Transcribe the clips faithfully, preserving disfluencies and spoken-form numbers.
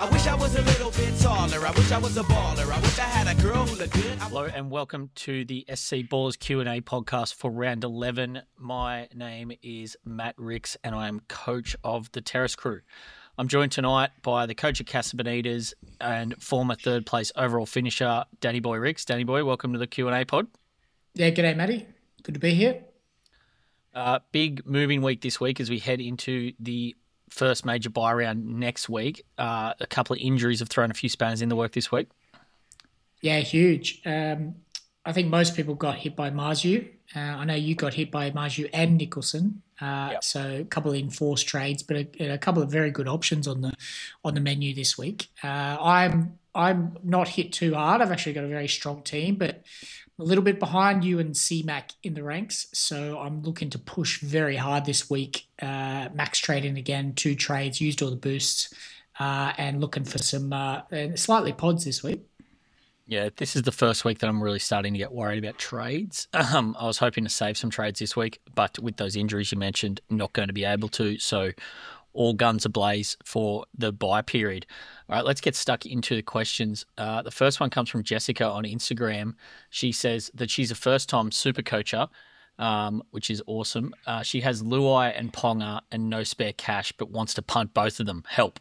I wish I was a little bit taller. I wish I was a baller. I wish I had a girl who looked good. Hello and welcome to the S C Ballers Q and A podcast for round eleven. My name is Matt Ricks and I am coach of the Terrace Crew. I'm joined tonight by the coach of Casa Bonitas and former third place overall finisher, Danny Boy Ricks. Danny Boy, welcome to the Q and A pod. Yeah, g'day, Matty. Good to be here. Uh, big moving week this week as we head into the first major bye round next week. Uh, a couple of injuries have thrown a few spanners in the work this week. Yeah, huge. Um, I think most people got hit by Marzu. Uh, I know you got hit by Marzu and Nicholson. Uh, Yep. So a couple of enforced trades, but a, a couple of very good options on the on the menu this week. Uh, I'm I'm not hit too hard. I've actually got a very strong team, but a little bit behind you and C Mac in the ranks. So I'm looking to push very hard this week. Uh, max trading again, two trades, used all the boosts, uh, and looking for some uh, slightly pods this week. Yeah, this is the first week that I'm really starting to get worried about trades. Um, I was hoping to save some trades this week, but with those injuries you mentioned, not going to be able to. So all guns ablaze for the bye period. All right, let's get stuck into the questions. Uh, the first one comes from Jessica on Instagram. She says that she's a first-time super coacher, um, which is awesome. Uh, she has Luai and Ponga and no spare cash, but wants to punt both of them. Help.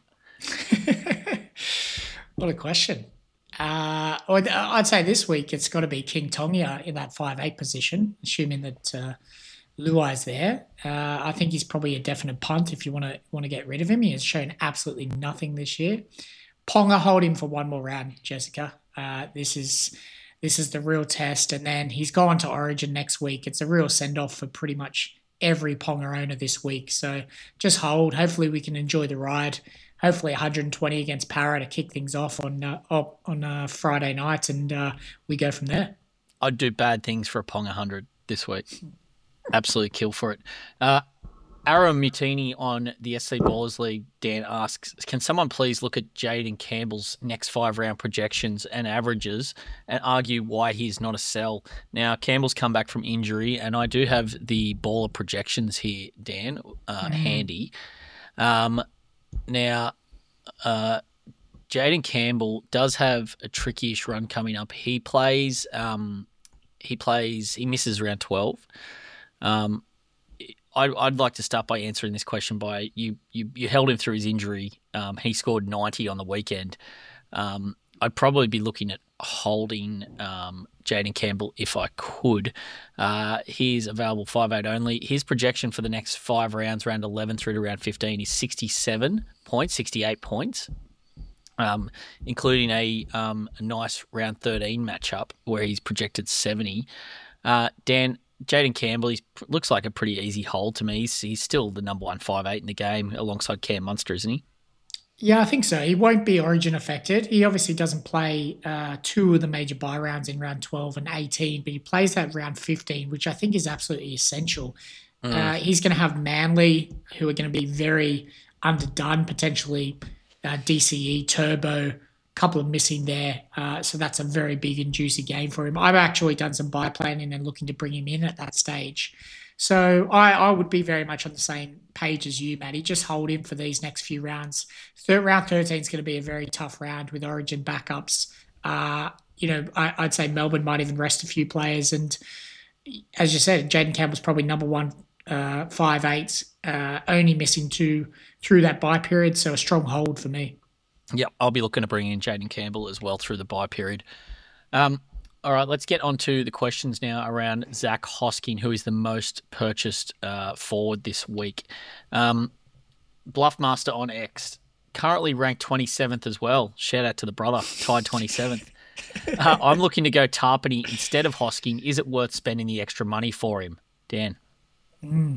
What a question. Uh, I'd I'd say this week it's got to be King Tonga in that five eight position, assuming that uh, Luai's there. Uh, I think he's probably a definite punt if you want to want to get rid of him. He has shown absolutely nothing this year. Ponga, hold him for one more round, Jessica. Uh, this is this is the real test, and then he's going to Origin next week. It's a real send off for pretty much every Ponga owner this week. So just hold. Hopefully we can enjoy the ride. Hopefully one hundred twenty against Para to kick things off on uh, op, on uh, Friday night, and uh, we go from there. I'd do bad things for a Pong one hundred this week. Absolutely kill for it. Uh, Aaron Mutini on the S C Ballers League, Dan asks, can someone please look at Jaden Campbell's next five-round projections and averages and argue why he's not a sell? Now, Campbell's come back from injury, and I do have the baller projections here, Dan, uh, mm. handy. Um Now, uh, Jaden Campbell does have a tricky-ish run coming up. He plays, um, he plays, he misses round twelve. Um, I, I'd like to start by answering this question by you. You, you held him through his injury. Um, he scored ninety on the weekend. Um, I'd probably be looking at holding um, Jaden Campbell if I could. Uh, he's available five eight only. His projection for the next five rounds, round eleven through to round fifteen, is sixty-seven points, sixty-eight points, um, including a, um, a nice round thirteen matchup where he's projected seventy. Uh, Dan, Jaden Campbell, he looks like a pretty easy hold to me. He's, he's still the number one five eight in the game alongside Cam Munster, isn't he? Yeah, I think so. He won't be Origin affected. He obviously doesn't play uh, two of the major bye rounds in round twelve and eighteen, but he plays that round fifteen, which I think is absolutely essential. Mm. Uh, he's going to have Manly, who are going to be very underdone, potentially uh, D C E, Turbo, couple of missing there. Uh, so that's a very big and juicy game for him. I've actually done some buy planning and looking to bring him in at that stage. So I, I would be very much on the same page as you, Matty. Just hold him for these next few rounds. Third, round thirteen is going to be a very tough round with Origin backups. Uh, you know, I, I'd say Melbourne might even rest a few players. And as you said, Jaden Campbell's probably number one uh, five eight, uh, only missing two through that bye period. So a strong hold for me. Yep, I'll be looking to bring in Jaden Campbell as well through the bye period. Um, All right, let's get on to the questions now around Zach Hosking, who is the most purchased uh, forward this week. Um, Bluffmaster on X, currently ranked twenty-seventh as well. Shout out to the brother, tied twenty-seventh. uh, I'm looking to go Tarpany instead of Hosking. Is it worth spending the extra money for him? Dan? Mm.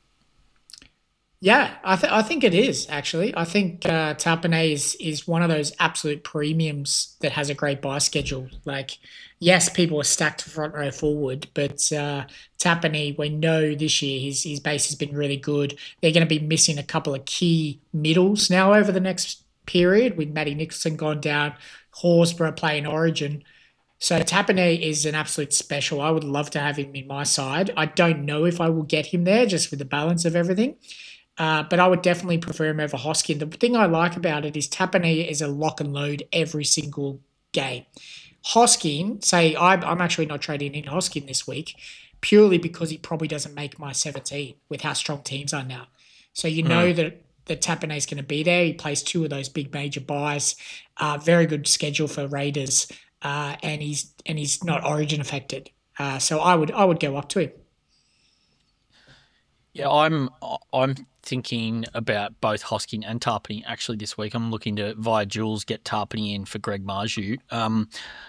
Yeah, I, th- I think it is, actually. I think uh, Tapane is, is one of those absolute premiums that has a great buy schedule. Like, yes, people are stacked front row forward, but uh, Tapane, we know this year his, his base has been really good. They're going to be missing a couple of key middles now over the next period with Matty Nicholson gone down, Horsburgh playing Origin. So Tapane is an absolute special. I would love to have him in my side. I don't know if I will get him there just with the balance of everything. Uh, but I would definitely prefer him over Hoskin. The thing I like about it is Tapane is a lock and load every single game. Hoskin, say I'm, I'm actually not trading in Hoskin this week purely because he probably doesn't make my seventeen with how strong teams are now. So you know mm. that that Tapane is going to be there. He plays two of those big major buys. Uh, very good schedule for Raiders, uh, and he's and he's not Origin affected. Uh, so I would I would go up to him. Yeah, I'm I'm thinking about both Hoskin and Tarpany actually this week. I'm looking to via Jules get Tarpany in for Greg Marju. Um,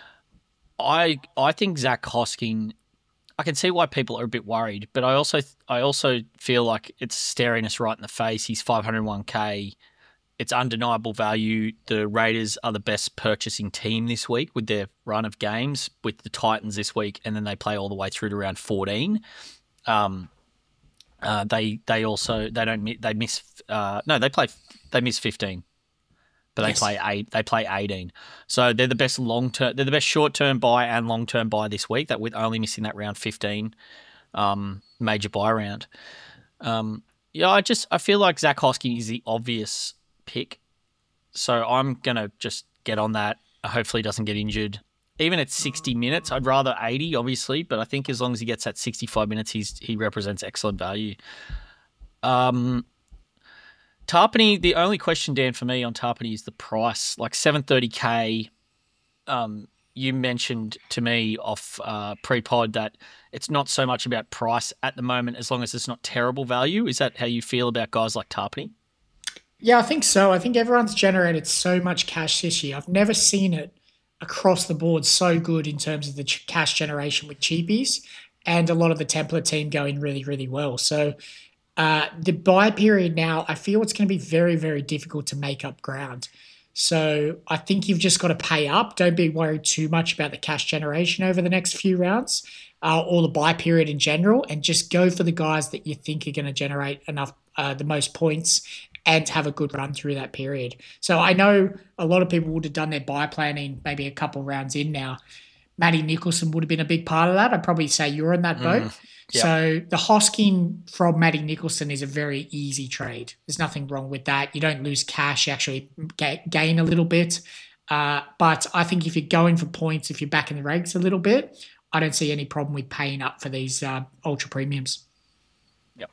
I I think Zach Hoskin. I can see why people are a bit worried, but I also I also feel like it's staring us right in the face. He's five hundred one K. It's undeniable value. The Raiders are the best purchasing team this week with their run of games with the Titans this week, and then they play all the way through to round fourteen. Um, uh, they they also they don't they miss uh, no they play they miss fifteen. But yes. they play eight. They play eighteen, so they're the best long term. They're the best short term buy and long term buy this week. That with only missing that round fifteen um, major buy round. Um, yeah, I just I feel like Zach Hoskin is the obvious pick, so I'm gonna just get on that. Hopefully, he doesn't get injured. Even at sixty minutes, I'd rather eighty, obviously, but I think as long as he gets that sixty-five minutes, he's he represents excellent value. Um. Tarpany, the only question, Dan, for me on Tarpany is the price. Like seven thirty K, um, you mentioned to me off uh, pre-pod that it's not so much about price at the moment as long as it's not terrible value. Is that how you feel about guys like Tarpany? Yeah, I think so. I think everyone's generated so much cash this year. I've never seen it across the board so good in terms of the ch- cash generation with cheapies and a lot of the template team going really, really well. So Uh, the buy period now, I feel it's going to be very, very difficult to make up ground. So I think you've just got to pay up. Don't be worried too much about the cash generation over the next few rounds uh, or the buy period in general, and just go for the guys that you think are going to generate enough, uh, the most points and have a good run through that period. So I know a lot of people would have done their buy planning maybe a couple rounds in now. Matty Nicholson would have been a big part of that. I'd probably say you're in that boat. Mm. Yep. So the Hoskin from Matty Nicholson is a very easy trade. There's nothing wrong with that. You don't lose cash. You actually gain a little bit. Uh, but I think if you're going for points, if you're back in the ranks a little bit, I don't see any problem with paying up for these uh, ultra premiums. Yep.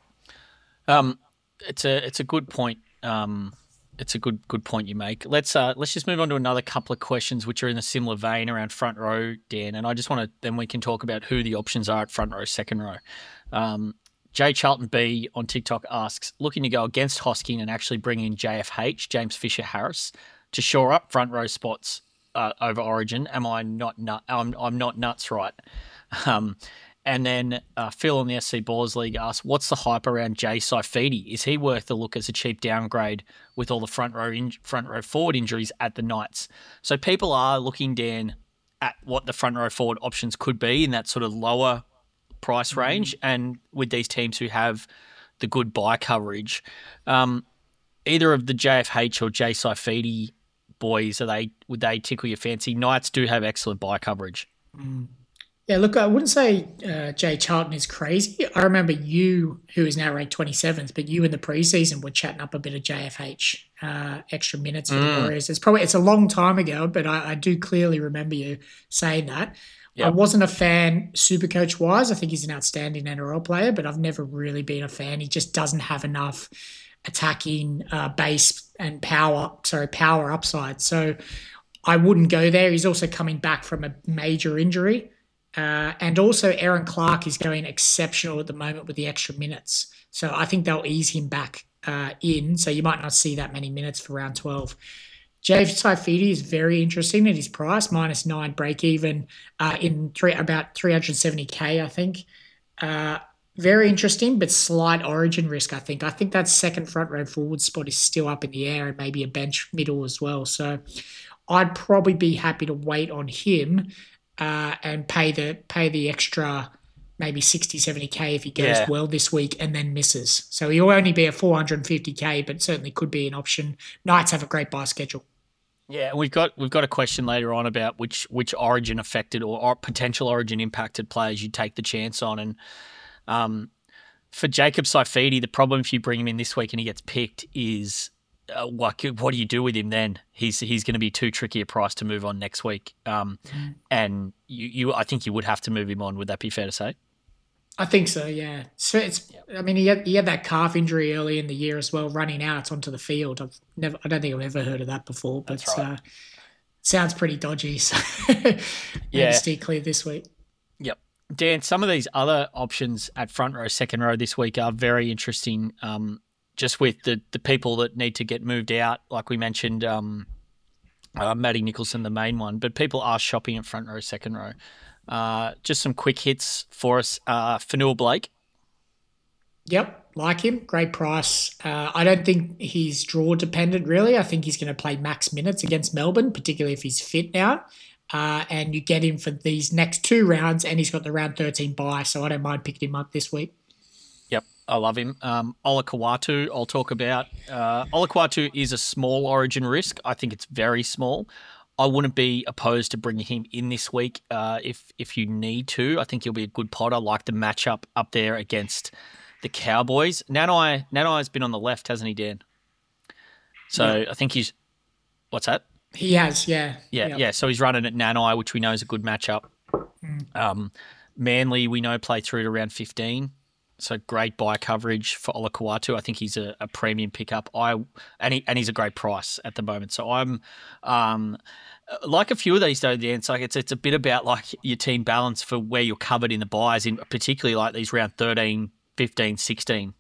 Um, it's a it's a good point. Um, it's a good good point you make. Let's uh, let's just move on to another couple of questions which are in a similar vein around front row, Dan. And I just want to then we can talk about who the options are at front row, second row. Um, Jay Charlton B on TikTok asks, looking to go against Hoskin and actually bring in J F H, James Fisher Harris, to shore up front row spots uh, over Origin. Am I not nut? I'm I'm not nuts, right? Um, And then uh, Phil on the S C Ballers League asks, what's the hype around Jay Saifidi? Is he worth a look as a cheap downgrade with all the front row in- front row forward injuries at the Knights? So people are looking, Dan, at what the front row forward options could be in that sort of lower price range, mm-hmm. and with these teams who have the good buy coverage. Um, either of the J F H or Jay Saifidi boys, are they would they tickle your fancy? Knights do have excellent buy coverage. Mm. Yeah, look, I wouldn't say uh, Jay Charlton is crazy. I remember you, who is now ranked twenty-seventh, but you in the preseason were chatting up a bit of J F H, uh, extra minutes for mm. the Warriors. It's probably it's a long time ago, but I, I do clearly remember you saying that. Yep. I wasn't a fan Supercoach-wise. I think he's an outstanding N R L player, but I've never really been a fan. He just doesn't have enough attacking uh, base and power, sorry, power upside. So I wouldn't go there. He's also coming back from a major injury. Uh, and also Aaron Clark is going exceptional at the moment with the extra minutes. So I think they'll ease him back uh, in. So you might not see that many minutes for round twelve. J F Saifidi is very interesting at his price, minus nine break even uh, in three, about three hundred seventy K, I think. Uh, very interesting, but slight origin risk, I think. I think that second front row forward spot is still up in the air and maybe a bench middle as well. So I'd probably be happy to wait on him uh, and pay the pay the extra maybe sixty, seventy K if he goes yeah. well this week and then misses. So he'll only be a four hundred fifty K, but certainly could be an option. Knights have a great buy schedule. Yeah, we've got we've got a question later on about which which Origin affected or, or potential Origin impacted players you take the chance on, and um, For Jacob Saifidi, the problem if you bring him in this week and he gets picked is uh, what what do you do with him then? He's he's going to be too tricky a price to move on next week. Um, mm. And you, you, I think you would have to move him on. Would that be fair to say? I think so, yeah. So it's. I mean, he had he had that calf injury early in the year as well, running out onto the field. I've never, I don't think I've ever heard of that before, but right. uh, sounds pretty dodgy. So yeah, steer clear this week. Yep, Dan. Some of these other options at front row, second row this week are very interesting. Um, just with the the people that need to get moved out, like we mentioned, um, uh, Matty Nicholson, the main one, but people are shopping at front row, second row. Uh, just some quick hits for us. Uh, Fanua Blake. Yep, like him. Great price. Uh, I don't think he's draw dependent, really. I think he's going to play max minutes against Melbourne, particularly if he's fit now. Uh, and you get him for these next two rounds, and he's got the round thirteen bye, so I don't mind picking him up this week. Yep, I love him. Um, Ola Kawatu, I'll talk about. Uh, Ola Kawatu is a small origin risk. I think it's very small. I wouldn't be opposed to bringing him in this week uh, if if you need to. I think he'll be a good pot. I like the matchup up there against the Cowboys. Nanai Nanai has been on the left, hasn't he, Dan? So yeah. I think he's – what's that? He has, yeah. Yeah, yep. yeah. So he's running at Nanai, which we know is a good matchup. Mm. Um, Manly, we know, play through to round fifteen. So great buy coverage for Ola Kawatu. I think he's a, a premium pickup. I and he and he's a great price at the moment. So I'm um, like a few of these though. Dan, it's like it's it's a bit about like your team balance for where you're covered in the buys, in particularly like these round thirteen, fifteen, sixteen.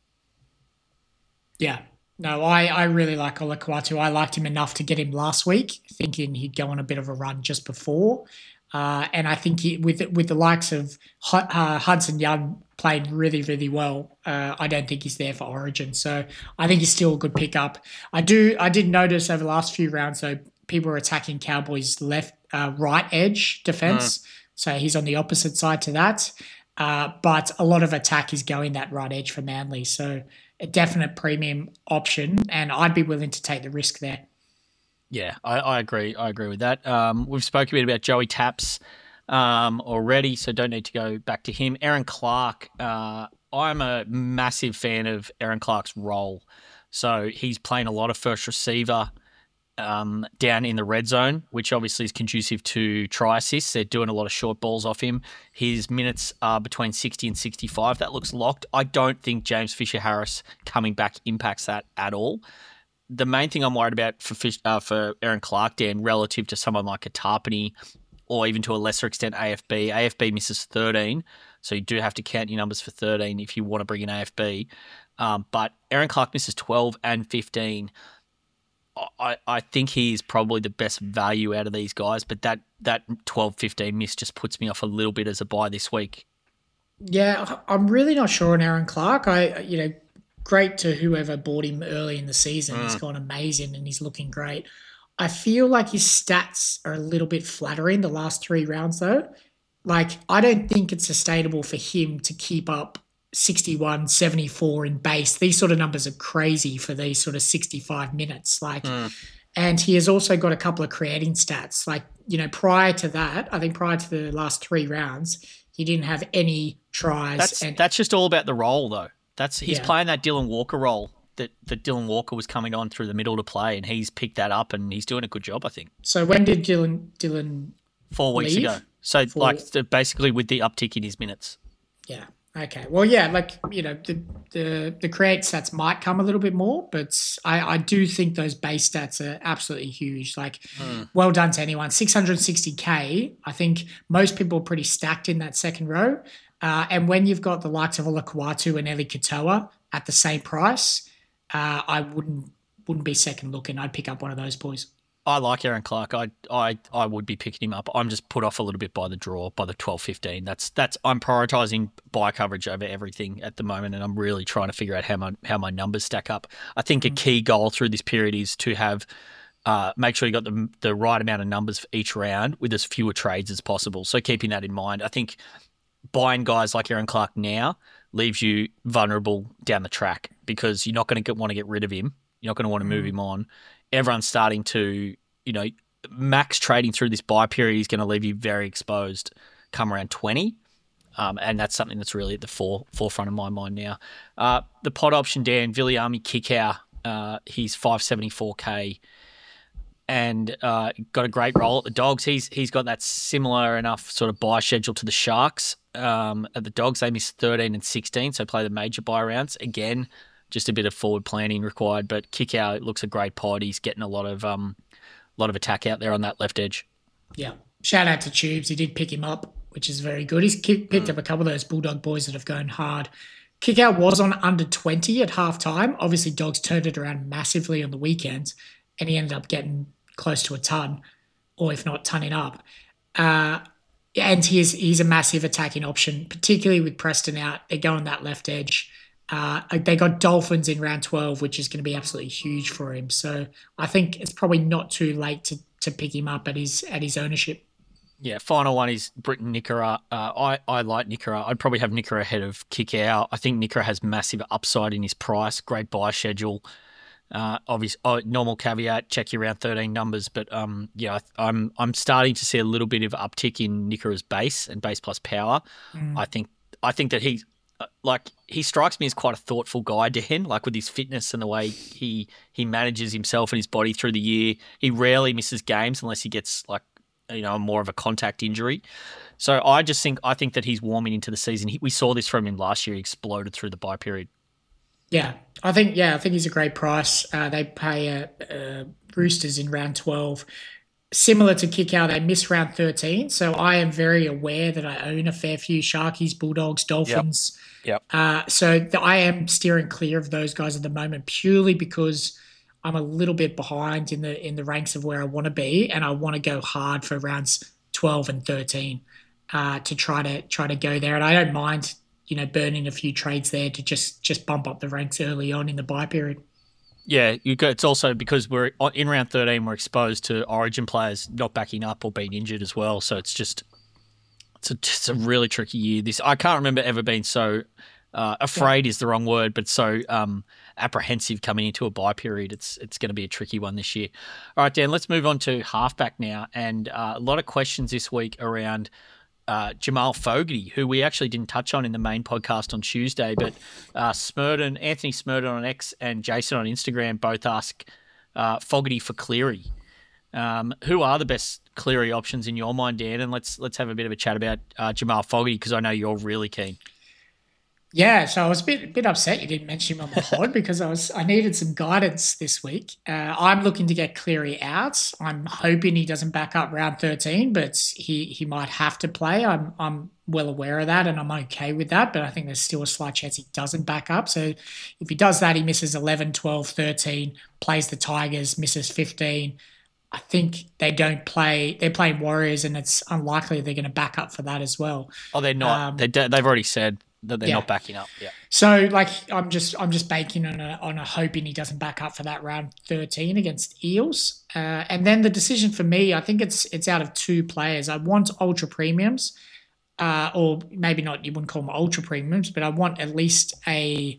Yeah. No, I, I really like Ola Kawatu. I liked him enough to get him last week, thinking he'd go on a bit of a run just before. Uh, and I think he, with with the likes of uh, Hudson Young played really, really well, uh, I don't think he's there for Origin. So I think he's still a good pickup. I do. I did notice over the last few rounds, though, people are attacking Cowboys' left, uh, right edge defense. Mm. So he's on the opposite side to that. Uh, but a lot of attack is going that right edge for Manly. So a definite premium option, and I'd be willing to take the risk there. Yeah, I, I agree. I agree with that. Um, we've spoken a bit about Joey Taps um, already, so don't need to go back to him. Aaron Clark, uh, I'm a massive fan of Aaron Clark's role. So he's playing a lot of first receiver um, down in the red zone, which obviously is conducive to try assists. They're doing a lot of short balls off him. His minutes are between sixty and sixty-five. That looks locked. I don't think James Fisher-Harris coming back impacts that at all. The main thing I'm worried about for Fish, uh, for Aaron Clark, Dan, relative to someone like a Tarpany or even to a lesser extent A F B, A F B misses thirteen, so you do have to count your numbers for thirteen if you want to bring in A F B. Um, but Aaron Clark misses twelve and fifteen. I, I think he is probably the best value out of these guys, but that, that twelve fifteen miss just puts me off a little bit as a buy this week. Yeah, I'm really not sure on Aaron Clark. I, you know, great to whoever bought him early in the season. Mm. He's gone amazing and he's looking great. I feel like his stats are a little bit flattering the last three rounds though. Like, I don't think it's sustainable for him to keep up sixty-one, seventy-four in base. These sort of numbers are crazy for these sort of sixty-five minutes. Like, mm. And he has also got a couple of creating stats. Like, you know, prior to that, I think prior to the last three rounds, he didn't have any tries. That's, and that's just all about the role though. That's he's yeah. playing that Dylan Walker role that, that Dylan Walker was coming on through the middle to play, and he's picked that up and he's doing a good job, I think. So when did Dylan Dylan Four weeks leave? ago. So Four. like basically with the uptick in his minutes. Yeah. Okay. Well, yeah, like, you know, the the, the create stats might come a little bit more, but I, I do think those base stats are absolutely huge. Like, mm. well done to anyone. six hundred sixty K, I think most people are pretty stacked in that second row. Uh, and when you've got the likes of Ola Kawatu and Eli Katoa at the same price, uh, I wouldn't wouldn't be second looking. I'd pick up one of those boys. I like Aaron Clark. I I I would be picking him up. I'm just put off a little bit by the draw, by the twelve fifteen. That's that's I'm prioritising buy coverage over everything at the moment, and I'm really trying to figure out how my how my numbers stack up. I think mm-hmm. a key goal through this period is to have uh, make sure you got the the right amount of numbers for each round with as fewer trades as possible. So keeping that in mind, I think buying guys like Aaron Clark now leaves you vulnerable down the track because you're not going to want to get rid of him. You're not going to want to move him on. Everyone's starting to, you know, max trading through this buy period is going to leave you very exposed come around twenty. Um, and that's something that's really at the fore, forefront of my mind now. Uh, the pod option, Dan, Viliami Kikau, uh, he's five seventy-four K and uh, got a great role at the Dogs. He's He's got that similar enough sort of buy schedule to the Sharks. Um, at the Dogs, they missed thirteen and sixteen, so play the major buy rounds. Again, just a bit of forward planning required, but Kikau looks a great pod. He's getting a lot of um, lot of attack out there on that left edge. Yeah. Shout out to Tubes. He did pick him up, which is very good. He's kick, picked Mm. up a couple of those Bulldog boys that have gone hard. Kickout was on under twenty at halftime. Obviously, Dogs turned it around massively on the weekend, and he ended up getting close to a ton, or if not, tonning up. Uh, and he's, he's a massive attacking option, particularly with Preston out. They go on that left edge. Uh, they got Dolphins in round twelve, which is going to be absolutely huge for him. So I think it's probably not too late to, to pick him up at his at his ownership. Yeah, final one is Britton Nikora. Uh, I, I like Nikora. I'd probably have Nikora ahead of Kikau. I think Nikora has massive upside in his price, great buy schedule. Uh, obvious, oh, normal caveat, check your round thirteen numbers. But um, yeah, I'm I'm starting to see a little bit of uptick in Nikora's base and base plus power. Mm. I think I think that he, like, he strikes me as quite a thoughtful guy, Dan, like with his fitness and the way he he manages himself and his body through the year. He rarely misses games unless he gets, like, you know, more of a contact injury. So I just think I think that he's warming into the season. He, we saw this from him last year. He exploded through the bye period. Yeah, I think yeah, I think he's a great price. Uh, they pay uh, uh, Roosters in round twelve. Similar to Kikau, they miss round thirteen. So I am very aware that I own a fair few Sharkies, Bulldogs, Dolphins. Yep. Uh, so the, I am steering clear of those guys at the moment purely because I'm a little bit behind in the in the ranks of where I want to be, and I want to go hard for rounds twelve and thirteen uh, to try to try to go there. And I don't mind, you know, burning a few trades there to just just bump up the ranks early on in the buy period. Yeah, you go. It's also because we're in round thirteen. We're exposed to Origin players not backing up or being injured as well. So it's just it's a, just a really tricky year. This I can't remember ever being so uh, afraid is the wrong word, but so um, apprehensive coming into a buy period. It's it's going to be a tricky one this year. All right, Dan. Let's move on to halfback now, and uh, a lot of questions this week around Uh, Jamal Fogarty, who we actually didn't touch on in the main podcast on Tuesday, but uh, Smurden, Anthony Smurden on X and Jason on Instagram both ask uh, Fogarty for Cleary. Um, who are the best Cleary options in your mind, Dan? And let's let's have a bit of a chat about uh, Jamal Fogarty because I know you're really keen. Yeah, so I was a bit bit upset you didn't mention him on the pod because I was I needed some guidance this week. Uh, I'm looking to get Cleary out. I'm hoping he doesn't back up round thirteen, but he, he might have to play. I'm I'm well aware of that, and I'm okay with that. But I think there's still a slight chance he doesn't back up. So if he does that, he misses eleven, twelve, thirteen, plays the Tigers, misses fifteen. I think they don't play. They're playing Warriors, and it's unlikely they're going to back up for that as well. Oh, they're not. Um, they they've already said that they're yeah. not backing up. Yeah. So, like, I'm just I'm just banking on a on a hoping he doesn't back up for that round thirteen against Eels, uh, and then the decision for me, I think it's it's out of two players. I want ultra premiums, uh, or maybe not. You wouldn't call them ultra premiums, but I want at least a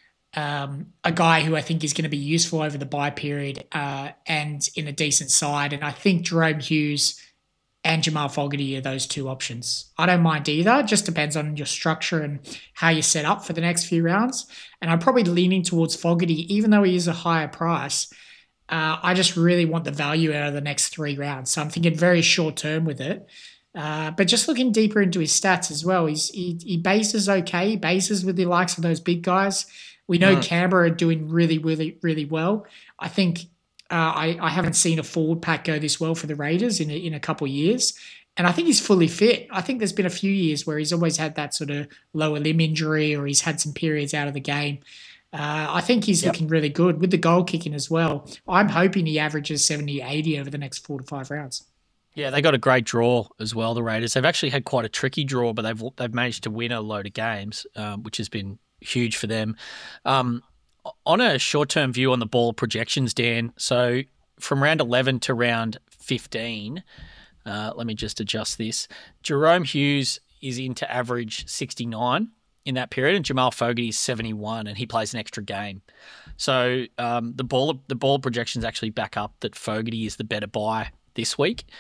um, a guy who I think is going to be useful over the bye period uh, and in a decent side. And I think Jerome Hughes and Jamal Fogarty are those two options. I don't mind either. It just depends on your structure and how you're set up for the next few rounds. And I'm probably leaning towards Fogarty, even though he is a higher price. Uh, I just really want the value out of the next three rounds. So I'm thinking very short term with it. Uh, but just looking deeper into his stats as well, he's, he, he bases okay. He bases with the likes of those big guys. We know mm. Canberra are doing really, really, really well. I think Uh, I, I haven't seen a forward pack go this well for the Raiders in a, in a couple of years. And I think he's fully fit. I think there's been a few years where he's always had that sort of lower limb injury or he's had some periods out of the game. Uh, I think he's yep. looking really good with the goal kicking as well. I'm hoping he averages seventy, eighty over the next four to five rounds. Yeah, they got a great draw as well, the Raiders. They've actually had quite a tricky draw, but they've they've managed to win a load of games, um, which has been huge for them. Um On a short-term view on the ball projections, Dan, so from round eleven to round fifteen, uh, let me just adjust this. Jerome Hughes is in to average sixty-nine in that period, and Jamal Fogarty is seventy-one, and he plays an extra game. So um, the ball the ball projections actually back up that Fogarty is the better buy this week.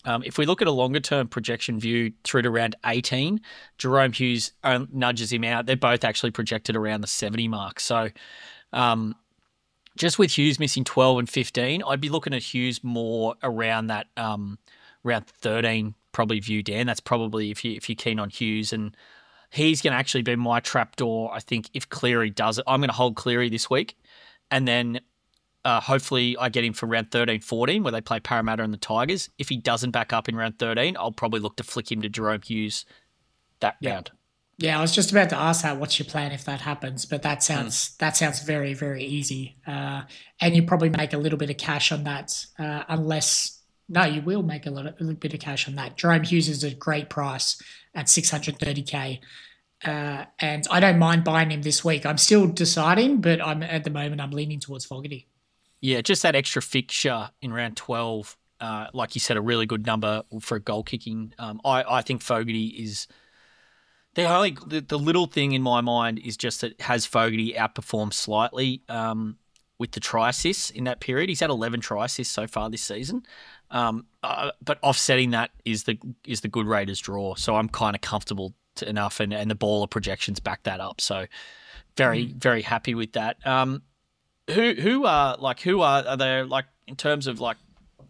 Um, if we look at a longer term projection view through to round eighteen, Jerome Hughes um, nudges him out. They're both actually projected around the seventy mark. So um, just with Hughes missing twelve and fifteen, I'd be looking at Hughes more around that um, round thirteen probably view, Dan. That's probably if, you, if you're keen on Hughes. And he's going to actually be my trapdoor, I think, if Cleary does it. I'm going to hold Cleary this week. And then uh, hopefully I get him for round thirteen fourteen where they play Parramatta and the Tigers. If he doesn't back up in round thirteen, I'll probably look to flick him to Jerome Hughes that yeah. round. Yeah, I was just about to ask that. What's your plan if that happens? But that sounds mm. that sounds very, very easy. Uh, and you probably make a little bit of cash on that uh, unless... No, you will make a little, a little bit of cash on that. Jerome Hughes is a great price at six hundred thirty K. Uh, and I don't mind buying him this week. I'm still deciding, but I'm at the moment I'm leaning towards Fogarty. Yeah, just that extra fixture in round twelve, uh, like you said, a really good number for a goal kicking. Um, I, I think Fogarty is the only the, the little thing in my mind is just that has Fogarty outperformed slightly um, with the try assists in that period. He's had eleven try assists so far this season. Um, uh, but offsetting that is the is the good Raiders draw. So I'm kind of comfortable to enough, and, and the baller projections back that up. So very, mm. very happy with that. Um, who who are like who are are there like in terms of like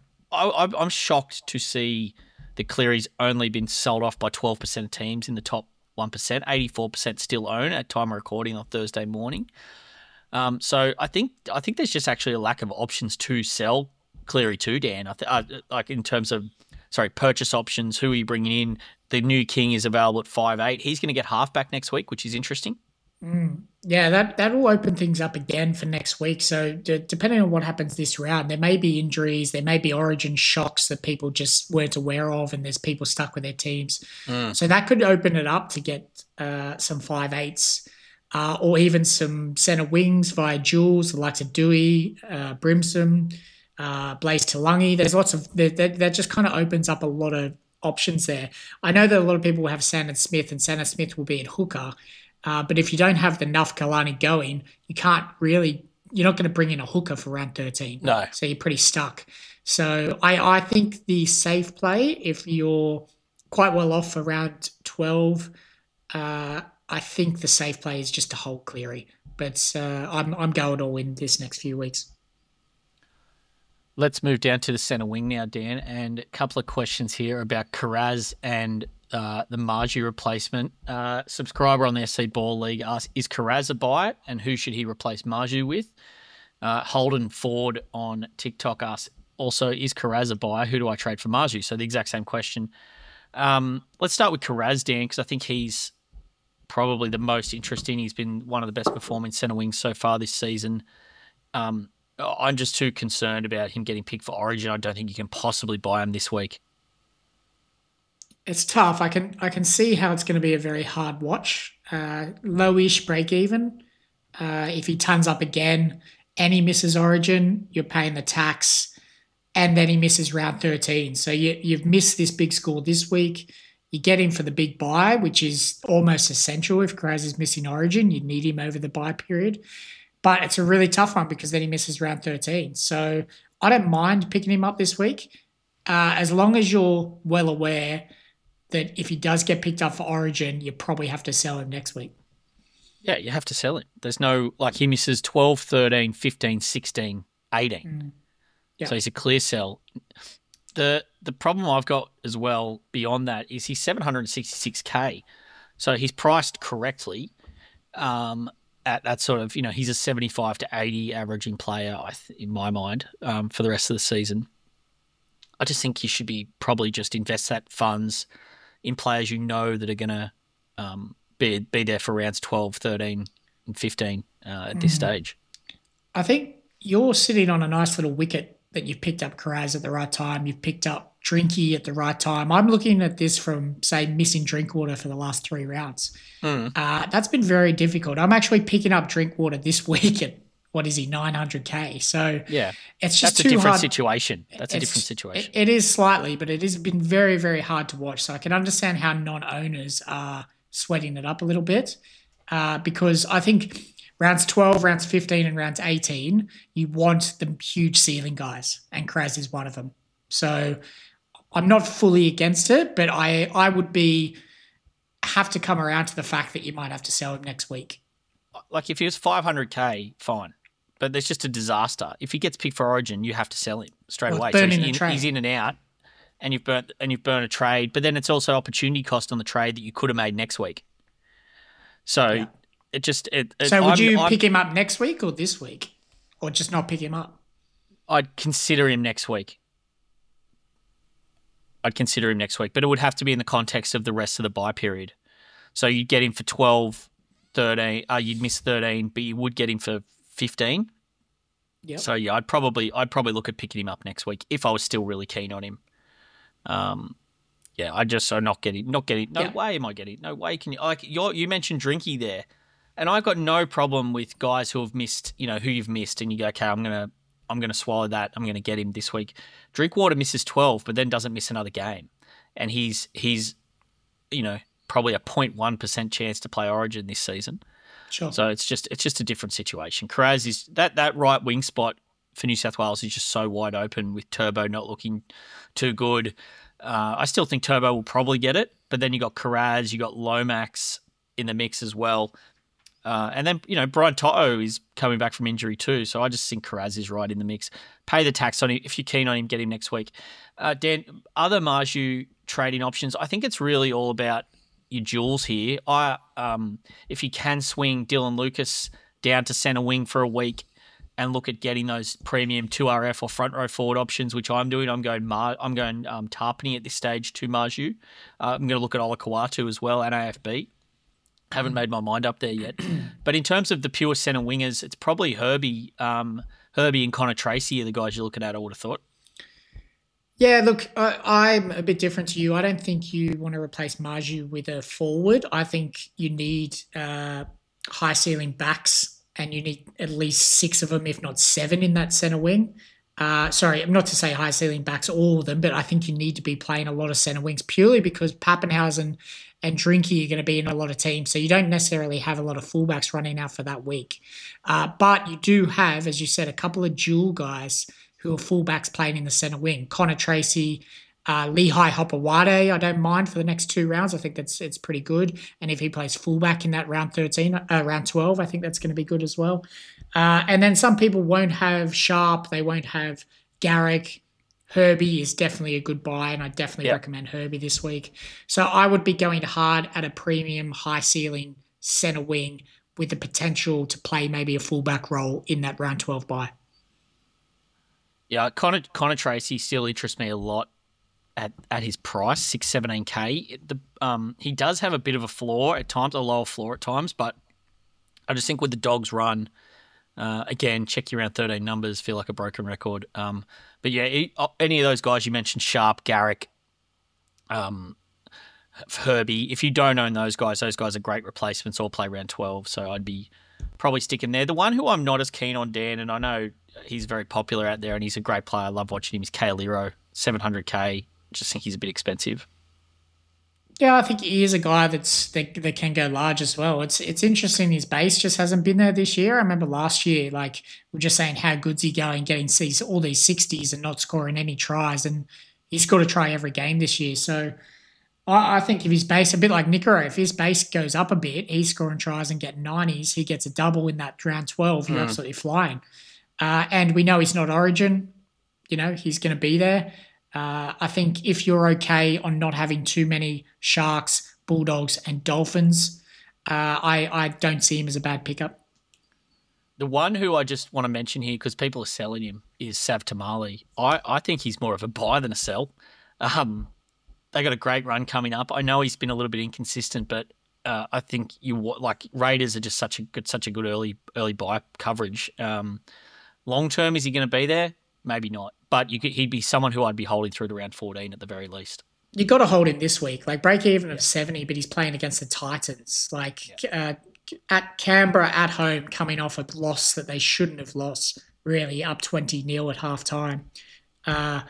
I, I'm shocked to see the Cleary's only been sold off by twelve percent of teams in the top one percent. eighty-four percent still own at time of recording on Thursday morning. Um, so I think I think there's just actually a lack of options to sell Cleary too, Dan. I th- uh, like in terms of sorry purchase options, who are you bringing in? The new King is available at five eight. He's going to get halfback next week, which is interesting. Mm. Yeah, that that will open things up again for next week. So d- depending on what happens this round, there may be injuries, there may be origin shocks that people just weren't aware of, and there's people stuck with their teams. Mm. So that could open it up to get uh, some five eights. Uh, or even some centre wings via Jules, the likes of Dewey, uh, Brimson, uh, Blaze Talangi. There's lots of that. That just kind of opens up a lot of options there. I know that a lot of people will have Sandon Smith, and Sandon Smith will be at hooker. Uh, but if you don't have the Nuff Kalani going, you can't really. You're not going to bring in a hooker for round thirteen. No. So you're pretty stuck. So I, I think the safe play, if you're quite well off for round twelve. Uh, I think the safe play is just to hold Cleary, but uh, I'm I'm going all in this next few weeks. Let's move down to the centre wing now, Dan, and a couple of questions here about Kiraz and uh, the Margie replacement. Uh, subscriber on the S C Ball League asks, is Kiraz a buy, and who should he replace Margie with? Uh, Holden Ford on TikTok asks, also, is Kiraz a buy? Who do I trade for Margie? So the exact same question. Um, let's start with Kiraz, Dan, because I think he's probably the most interesting. He's been one of the best performing centre wings so far this season. Um, I'm just too concerned about him getting picked for Origin. I don't think you can possibly buy him this week. It's tough. I can I can see how it's going to be a very hard watch. Uh, lowish break even. Uh, if he turns up again and he misses Origin, you're paying the tax, and then he misses round thirteen. So you, you've missed this big score this week. You get him for the big buy, which is almost essential. If Kiraz is missing Origin, you need him over the buy period. But it's a really tough one because then he misses round thirteen. So I don't mind picking him up this week, uh, as long as you're well aware that if he does get picked up for Origin, you probably have to sell him next week. Yeah, you have to sell him. There's no, like he misses twelve, thirteen, fifteen, sixteen, eighteen. Mm. Yeah. So he's a clear sell. The the problem I've got as well beyond that is he's seven hundred sixty-six K. So he's priced correctly um, at that sort of, you know, he's a seventy-five to eighty averaging player I th- in my mind um, for the rest of the season. I just think you should be probably just invest that funds in players you know that are going to um, be, be there for rounds twelve, thirteen and fifteen uh, at this mm. stage. I think you're sitting on a nice little wicket that you've picked up Kiraz at the right time. You've picked up Drinky at the right time. I'm looking at this from, say, missing Drinkwater for the last three rounds. Mm. Uh, that's been very difficult. I'm actually picking up Drinkwater this week at, what is he, nine hundred K. So yeah, it's just that's too a different hard. situation. That's It's, a different situation. It, it is slightly, but it has been very, very hard to watch. So I can understand how non-owners are sweating it up a little bit uh, because I think rounds twelve, rounds fifteen, and rounds eighteen, you want the huge ceiling guys, and Kiraz is one of them. So I'm not fully against it, but I I would be have to come around to the fact that you might have to sell him next week. Like if he was five hundred K, fine. But there's just a disaster. If he gets picked for Origin, you have to sell him straight Well, away. burn So in he's the in, trade. he's in and out, and you've burnt and you've burnt a trade. But then it's also opportunity cost on the trade that you could have made next week. So Yeah. it just it. it So would I'm, you I'm, pick him up next week or this week? Or just not pick him up? I'd consider him next week. I'd consider him next week, but it would have to be in the context of the rest of the buy period. So you'd get him for twelve, thirteen. Uh, you'd miss thirteen, but you would get him for fifteen. Yep. So yeah, I'd probably I'd probably look at picking him up next week if I was still really keen on him. Um, yeah, I just so not getting not getting. No Yeah. way am I getting. No way can you like you you mentioned Drinky there, and I've got no problem with guys who have missed. You know who you've missed, and you go, okay, I'm gonna I'm gonna swallow that. I'm gonna get him this week. Drinkwater misses twelve, but then doesn't miss another game, and he's he's you know probably a zero point one percent chance to play Origin this season. Sure. So it's just it's just a different situation. Karaz is that that right wing spot for New South Wales is just so wide open with Turbo not looking too good. Uh, I still think Turbo will probably get it, but then you got Karaz, you got Lomax in the mix as well, uh, and then you know Brian Toto is coming back from injury too. So I just think Karaz is right in the mix. Pay the tax on him if you're keen on him. Get him next week. Uh, Dan, other Marju trading options. I think it's really all about your jewels here. I um, if you can swing Dylan Lucas down to centre wing for a week and look at getting those premium two R F or front row forward options, which I'm doing. I'm going Mar- I'm going um, Tarpany at this stage to Marju. Uh, I'm going to look at Olakawatu as well and A F B. Haven't made my mind up there yet. But in terms of the pure centre wingers, it's probably Herbie, um, Herbie and Connor Tracy are the guys you're looking at, I would have thought. Yeah, look, I, I'm a bit different to you. I don't think you want to replace Marju with a forward. I think you need uh, high ceiling backs, and you need at least six of them, if not seven, in that centre wing. Uh, sorry, not to say high ceiling backs, all of them, but I think you need to be playing a lot of centre wings purely because Pappenhausen and Drinky are going to be in a lot of teams, so you don't necessarily have a lot of fullbacks running out for that week. Uh, but you do have, as you said, a couple of dual guys who are fullbacks playing in the centre wing. Connor Tracy, uh, Lehigh Hopewade, I don't mind for the next two rounds. I think that's it's pretty good. And if he plays fullback in that round thirteen, uh, round twelve, I think that's going to be good as well. Uh, and then some people won't have Sharp, they won't have Garrick. Herbie is definitely a good buy, and I definitely Yep. recommend Herbie this week. So I would be going hard at a premium, high ceiling centre wing with the potential to play maybe a fullback role in that round twelve buy. Yeah, Connor, Connor Tracy still interests me a lot at, at his price, six seventeen K. The um he does have a bit of a floor at times, a lower floor at times, but I just think with the Dogs run, uh, again, check your round thirteen numbers, feel like a broken record. Um, but yeah, he- any of those guys you mentioned, Sharp, Garrick, um, Herbie, if you don't own those guys, those guys are great replacements, all play round twelve, so I'd be probably sticking there. The one who I'm not as keen on, Dan, and I know he's very popular out there and he's a great player, I love watching him, is Kaeliro, seven hundred K. Just think he's a bit expensive. Yeah, I think he is a guy that's that, that can go large as well. It's it's interesting. His base just hasn't been there this year. I remember last year, like we're just saying, how good's he going, getting these all these sixties and not scoring any tries, and he's got to try every game this year. So I, I think if his base, a bit like Niccolo, if his base goes up a bit, he's scoring tries and getting nineties. He gets a double in that round twelve. You're Mm. absolutely flying. Uh, and we know he's not Origin. You know he's going to be there. Uh, I think if you're okay on not having too many Sharks, Bulldogs, and Dolphins, uh, I, I don't see him as a bad pickup. The one who I just want to mention here, because people are selling him, is Sav Tamale. I, I think he's more of a buy than a sell. Um, they got a great run coming up. I know he's been a little bit inconsistent, but uh, I think you wa- like Raiders are just such a good, such a good early early buy coverage. Um, long term, is he going to be there? Maybe not, but you could, he'd be someone who I'd be holding through to round fourteen at the very least. You got to hold him this week. Like break even of seventy, but he's playing against the Titans. Like uh, at Canberra at home, coming off a loss that they shouldn't have lost. Really up twenty nil at half time. Uh,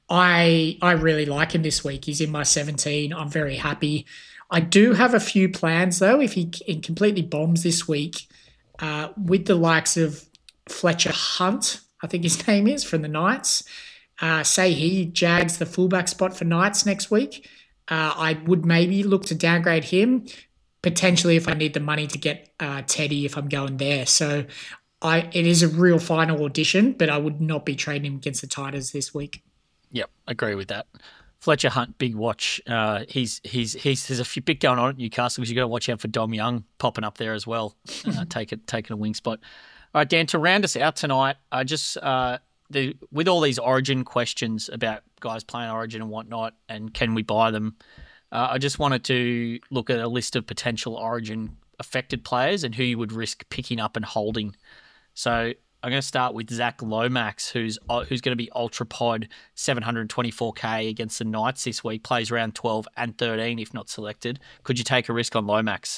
I I really like him this week. He's in my seventeen. I'm very happy. I do have a few plans though. If he, he completely bombs this week, uh, with the likes of Fletcher Hunt, I think his name is, from the Knights. Uh, say he jags the fullback spot for Knights next week. Uh, I would maybe look to downgrade him, potentially if I need the money to get uh, Teddy if I'm going there. So I it is a real final audition, but I would not be trading him against the Titans this week. Yep, agree with that. Fletcher Hunt, big watch. Uh, he's he's he's there's a few bit going on at Newcastle because you got to watch out for Dom Young popping up there as well, uh, take it taking a wing spot. All right, Dan, to round us out tonight, I just uh, the with all these Origin questions about guys playing Origin and whatnot, and can we buy them? Uh, I just wanted to look at a list of potential Origin affected players and who you would risk picking up and holding. So I'm going to start with Zach Lomax, who's uh, who's going to be Ultra Pod seven twenty-four K against the Knights this week. Plays round twelve and thirteen if not selected. Could you take a risk on Lomax?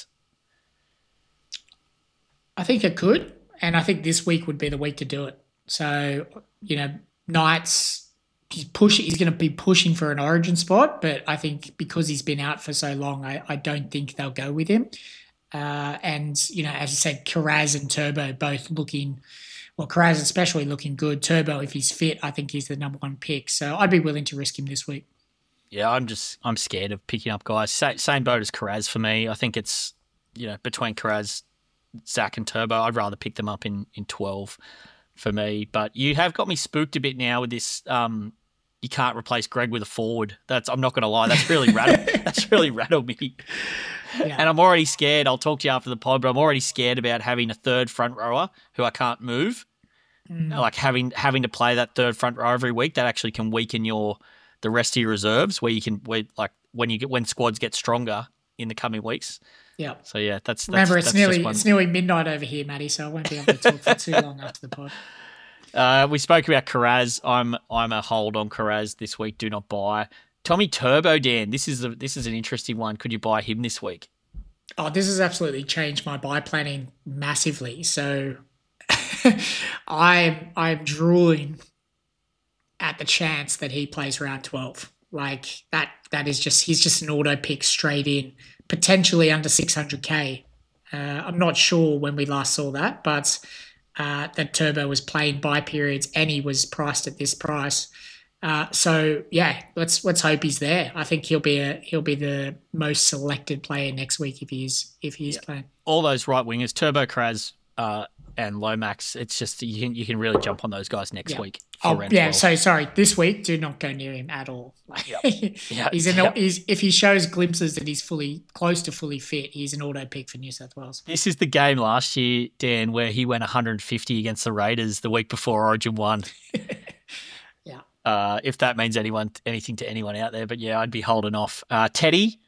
I think it could, and I think this week would be the week to do it. So, you know, Knights, he's push, he's going to be pushing for an Origin spot, but I think because he's been out for so long, I, I don't think they'll go with him. Uh, and, you know, as I said, Kiraz and Turbo both looking, well, Kiraz especially looking good. Turbo, if he's fit, I think he's the number one pick. So I'd be willing to risk him this week. Yeah, I'm just, I'm scared of picking up guys. Sa- same boat as Kiraz for me. I think it's, you know, between Kiraz, Zach and Turbo, I'd rather pick them up in, in twelve for me. But you have got me spooked a bit now with this, um, you can't replace Greg with a forward. That's, I'm not going to lie, that's really rattled, that's really rattled me. Yeah. And I'm already scared. I'll talk to you after the pod, but I'm already scared about having a third front rower who I can't move. Mm. Like having having to play that third front row every week, that actually can weaken your the rest of your reserves. Where you can, where like when you get when squads get stronger in the coming weeks. Yeah. So yeah, that's, that's remember it's that's nearly it's nearly midnight over here, Matty. So I won't be able to talk for too long after the pod. Uh, we spoke about Kiraz. I'm I'm a hold on Kiraz this week. Do not buy. Tommy Turbo, Dan. This is a, this is an interesting one. Could you buy him this week? Oh, this has absolutely changed my buy planning massively. So I'm I'm drooling at the chance that he plays round twelve. Like that that is just he's just an auto pick straight in, potentially under six hundred K. Uh, I'm not sure when we last saw that, but uh, that Turbo was playing buy periods and he was priced at this price. Uh, so yeah, let's let's hope he's there. I think he'll be a he'll be the most selected player next week if he's if he's yeah. playing. All those right wingers, Turbo, Kiraz, uh, and Lomax. It's just you can you can really jump on those guys next yeah. week. Oh yeah, twelve. So sorry, this week do not go near him at all. Yep. yeah. he's an yep. he's if he shows glimpses that he's fully close to fully fit, he's an auto pick for New South Wales. This is the game last year, Dan, where he went one hundred fifty against the Raiders the week before Origin won. yeah. Uh, if that means anyone anything to anyone out there, but yeah, I'd be holding off. Uh, Teddy,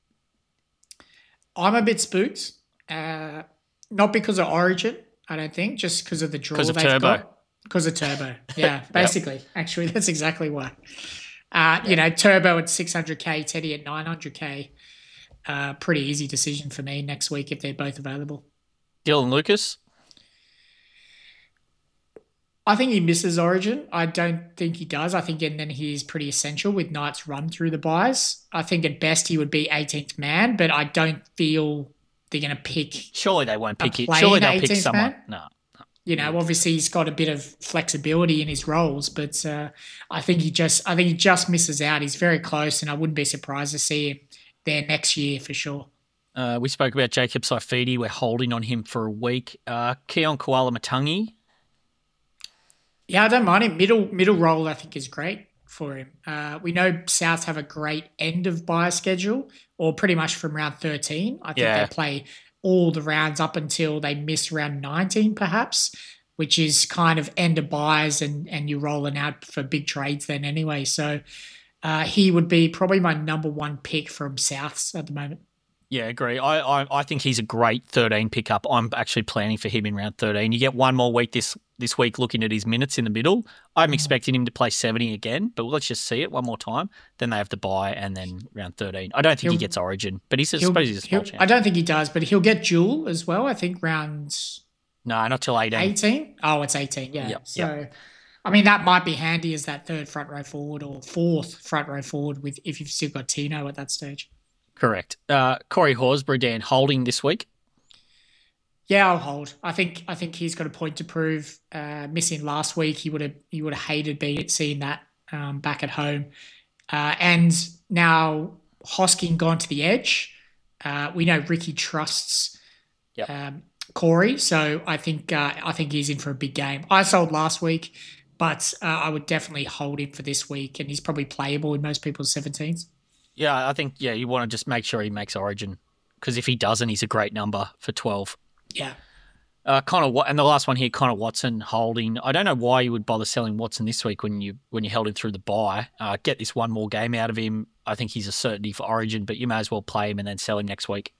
I'm a bit spooked. Uh, not because of Origin, I don't think, just because of the draw they've Turbo. got. Because of Turbo. Yeah, basically. Yep. Actually, that's exactly why. Uh, yep. You know, Turbo at six hundred K, Teddy at nine hundred K. Uh, pretty easy decision for me next week if they're both available. Dylan Lucas? I think he misses Origin. I don't think he does. I think and then he's pretty essential with Knights run through the buys. I think at best he would be eighteenth man, but I don't feel they're going to pick. Surely they won't pick it. Surely they'll pick someone. Man. No. You know, obviously he's got a bit of flexibility in his roles, but uh, I think he just, I think he just misses out. He's very close, and I wouldn't be surprised to see him there next year for sure. Uh, we spoke about Jacob Saifidi. We're holding on him for a week. Uh, Keon Koala-Matangi. Yeah, I don't mind him. Middle middle role, I think, is great for him. Uh, we know Souths have a great end of buy schedule, or pretty much from round thirteen. I think yeah. they play all the rounds up until they miss round nineteen, perhaps, which is kind of end of buys and, and you're rolling out for big trades then anyway. So uh, he would be probably my number one pick from Souths at the moment. Yeah, agree. I, I I think he's a great thirteen pickup. I'm actually planning for him in round thirteen. You get one more week this this week looking at his minutes in the middle. I'm mm. expecting him to play seventy again, but let's just see it one more time. Then they have to buy and then round thirteen. I don't think he'll, he gets Origin, but he's, I suppose he's a small chance. I don't think he does, but he'll get dual as well. I think round... No, not till eighteen. eighteen? Oh, it's eighteen, yeah. Yep, so, yep. I mean, that might be handy as that third front row forward or fourth front row forward with if you've still got Tino at that stage. Correct. Uh, Corey Horsburgh, Dan, holding this week? Yeah, I'll hold. I think I think he's got a point to prove. Uh, missing last week, he would have he would have hated being seeing that um, back at home. Uh, and now Hosking gone to the edge. Uh, we know Ricky trusts Yep. um, Corey, so I think uh, I think he's in for a big game. I sold last week, but uh, I would definitely hold him for this week, and he's probably playable in most people's seventeens. Yeah, I think, yeah, you want to just make sure he makes Origin, because if he doesn't, he's a great number for twelve. Yeah. Uh, Connor, and the last one here, Connor Watson holding. I don't know why you would bother selling Watson this week when you when you held him through the bye. Uh, get this one more game out of him. I think he's a certainty for Origin, but you may as well play him and then sell him next week.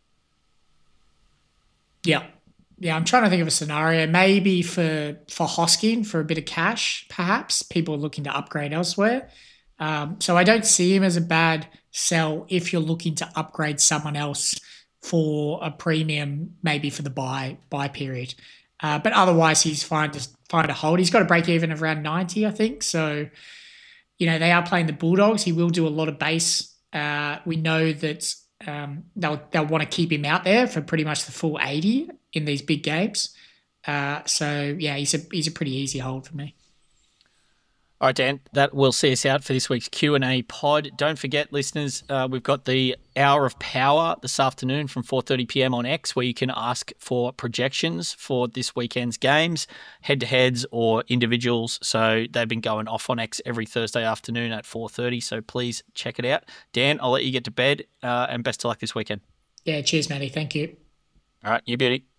Yeah. Yeah, I'm trying to think of a scenario. Maybe for for Hosking, for a bit of cash, perhaps. People are looking to upgrade elsewhere. Um, so I don't see him as a bad sell if you're looking to upgrade someone else for a premium, maybe for the buy buy period. Uh, but otherwise, he's fine to fine to hold. He's got a break even of around ninety, I think. So, you know, they are playing the Bulldogs. He will do a lot of base. Uh, we know that um, they'll they'll want to keep him out there for pretty much the full eighty in these big games. Uh, so yeah, he's a he's a pretty easy hold for me. All right, Dan, that will see us out for this week's Q and A pod. Don't forget, listeners, uh, we've got the Hour of Power this afternoon from four thirty p.m. on X, where you can ask for projections for this weekend's games, head-to-heads or individuals. So they've been going off on X every Thursday afternoon at four thirty, so please check it out. Dan, I'll let you get to bed, uh, and best of luck this weekend. Yeah, cheers, Matty. Thank you. All right, you beauty.